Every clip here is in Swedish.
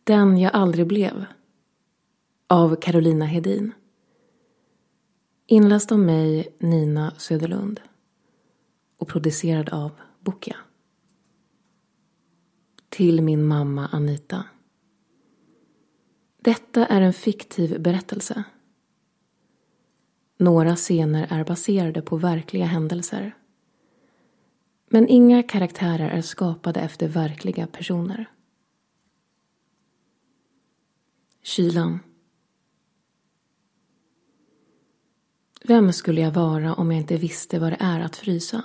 Den jag aldrig blev av Carolina Hedin. Inläst av mig, Nina Söderlund, och producerad av Bokia. Till min mamma Anita. Detta är en fiktiv berättelse. Några scener är baserade på verkliga händelser. Men inga karaktärer är skapade efter verkliga personer. Kylan. Vem skulle jag vara om jag inte visste vad det är att frysa?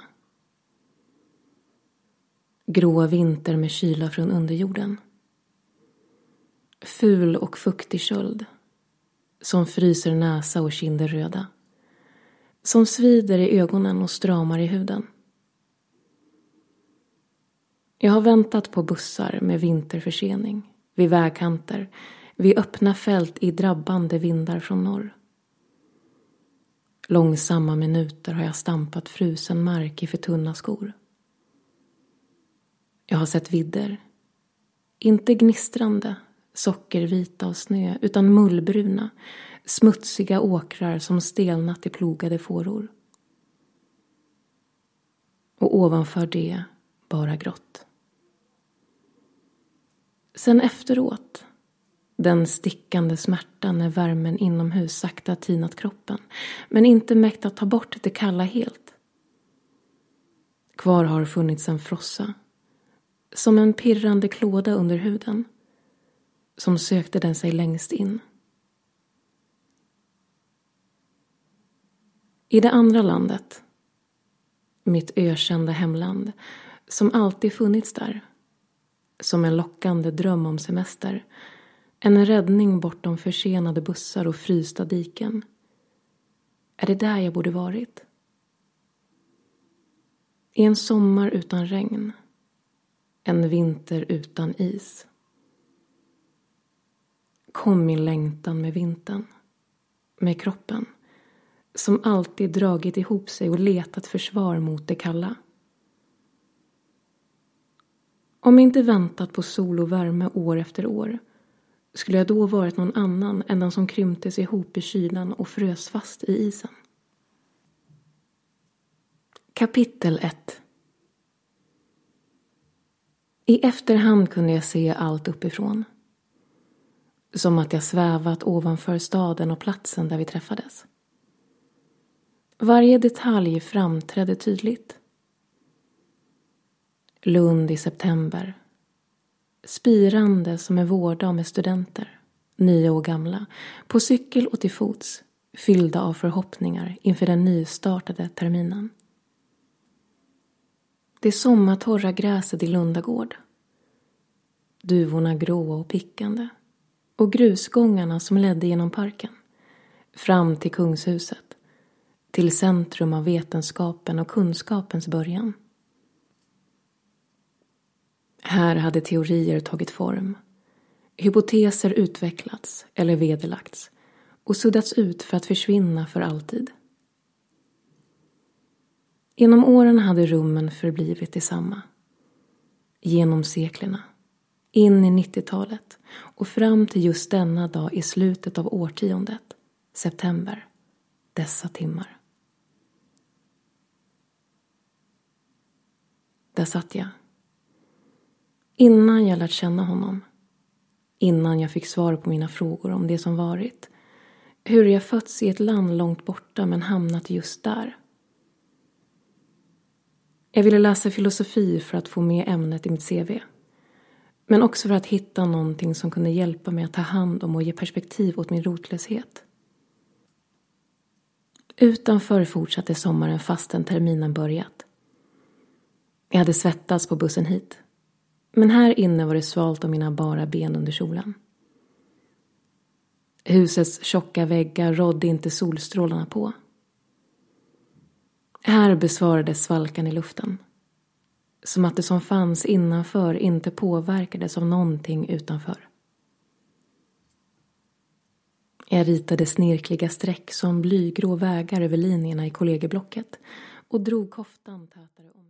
Grå vinter med kyla från underjorden. Ful och fuktig köld, som fryser näsa och kinder röda. Som svider i ögonen och stramar i huden. Jag har väntat på bussar med vinterförsening, vid vägkanter, vid öppna fält i drabbande vindar från norr. Långsamma minuter har jag stampat frusen mark i för tunna skor. Jag har sett vidder, inte gnistrande, sockervita och snö, utan mullbruna, smutsiga åkrar som stelnat i plogade fåror. Och ovanför det bara grått. Sen efteråt, den stickande smärtan när värmen inomhus sakta tinat kroppen, men inte mäktat att ta bort det kalla helt. Kvar har funnits en frossa, som en pirrande klåda under huden, som sökte den sig längst in. I det andra landet, mitt ökända hemland, som alltid funnits där, som en lockande dröm om semester, en räddning bortom försenade bussar och frysta diken. Är det där jag borde varit? I en sommar utan regn, en vinter utan is. Kom min längtan med vintern, med kroppen, som alltid dragit ihop sig och letat försvar mot det kalla. Om jag inte väntat på sol och värme år efter år, skulle jag då varit någon annan än den som krymptes ihop i kylan och frös fast i isen. Kapitel 1. I efterhand kunde jag se allt uppifrån. Som att jag svävat ovanför staden och platsen där vi träffades. Varje detalj framträdde tydligt. Lund i september. Spirande som en vårdag med studenter, nya och gamla, på cykel och till fots, fyllda av förhoppningar inför den nystartade terminen. Det sommartorra gräset i Lundagård. Duvorna gråa och pickande. Och grusgångarna som ledde genom parken. Fram till Kungshuset. Till centrum av vetenskapen och kunskapens början. Här hade teorier tagit form. Hypoteser utvecklats eller vederlagts. Och suddats ut för att försvinna för alltid. Genom åren hade rummen förblivit detsamma. Genom seklerna. In i 90-talet och fram till just denna dag i slutet av årtiondet, september, dessa timmar. Där satt jag. Innan jag lärt känna honom. Innan jag fick svar på mina frågor om det som varit. Hur jag fötts i ett land långt borta men hamnat just där. Jag ville läsa filosofi för att få med ämnet i mitt CV. Men också för att hitta någonting som kunde hjälpa mig att ta hand om och ge perspektiv åt min rotlöshet. Utanför fortsatte sommaren fastän terminen börjat. Jag hade svettats på bussen hit. Men här inne var det svalt om mina bara ben under kjolen. Husets tjocka väggar rådde inte solstrålarna på. Här besvarades svalkan i luften. Som att det som fanns innanför inte påverkades av någonting utanför. Jag ritade snirkliga streck som blygrå vägar över linjerna i kollegieblocket och drog koftan tätare om.